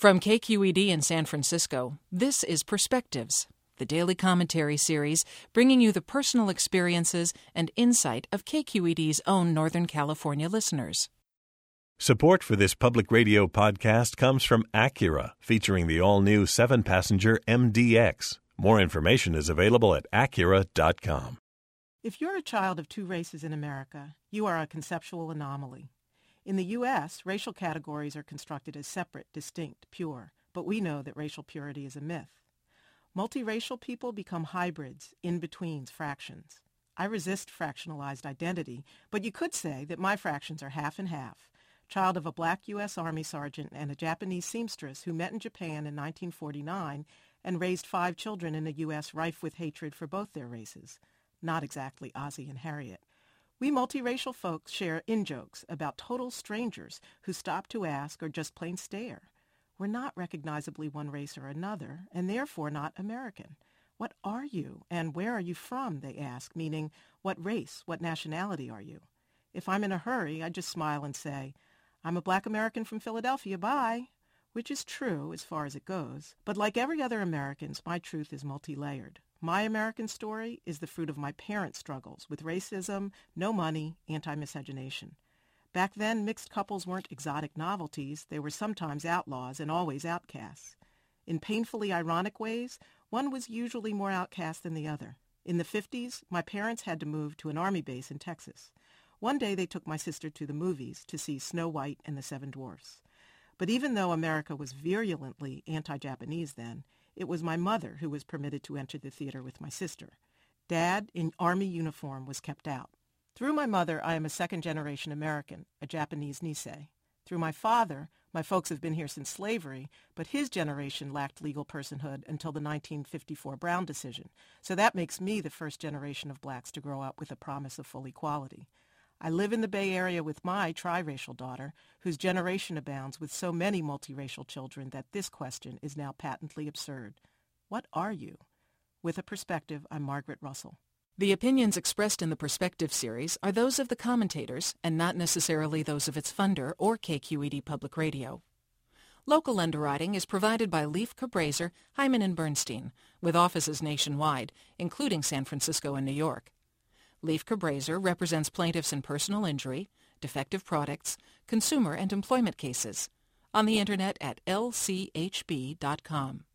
From KQED in San Francisco, this is Perspectives, the daily commentary series bringing you the personal experiences and insight of KQED's own Northern California listeners. Support for this public radio podcast comes from Acura, featuring the all-new 7-passenger MDX. More information is available at Acura.com. If you're a child of two races in America, you are a conceptual anomaly. In the U.S., racial categories are constructed as separate, distinct, pure, but we know that racial purity is a myth. Multiracial people become hybrids, in-betweens, fractions. I resist fractionalized identity, but you could say that my fractions are half and half. Child of a black U.S. Army sergeant and a Japanese seamstress who met in Japan in 1949 and raised 5 children in a U.S. rife with hatred for both their races. Not exactly Ozzie and Harriet. We multiracial folks share in-jokes about total strangers who stop to ask or just plain stare. We're not recognizably one race or another, and therefore not American. What are you, and where are you from, they ask, meaning, what race, what nationality are you? If I'm in a hurry, I just smile and say, I'm a black American from Philadelphia, bye, which is true as far as it goes. But like every other American's, my truth is multi-layered. My American story is the fruit of my parents' struggles with racism, no money, anti-miscegenation. Back then, mixed couples weren't exotic novelties. They were sometimes outlaws and always outcasts. In painfully ironic ways, one was usually more outcast than the other. In the 50s, my parents had to move to an Army base in Texas. One day they took my sister to the movies to see Snow White and the Seven Dwarfs. But even though America was virulently anti-Japanese then, it was my mother who was permitted to enter the theater with my sister. Dad, in Army uniform, was kept out. Through my mother, I am a second-generation American, a Japanese Nisei. Through my father, my folks have been here since slavery, but his generation lacked legal personhood until the 1954 Brown decision, so that makes me the first generation of blacks to grow up with a promise of full equality. I live in the Bay Area with my triracial daughter, whose generation abounds with so many multiracial children that this question is now patently absurd. What are you? With a perspective, I'm Margaret Russell. The opinions expressed in the Perspective series are those of the commentators and not necessarily those of its funder or KQED Public Radio. Local underwriting is provided by Leif Cabraser, Hyman & Bernstein, with offices nationwide, including San Francisco and New York. Leif Cabraser represents plaintiffs in personal injury, defective products, consumer and employment cases. On the Internet at lchb.com.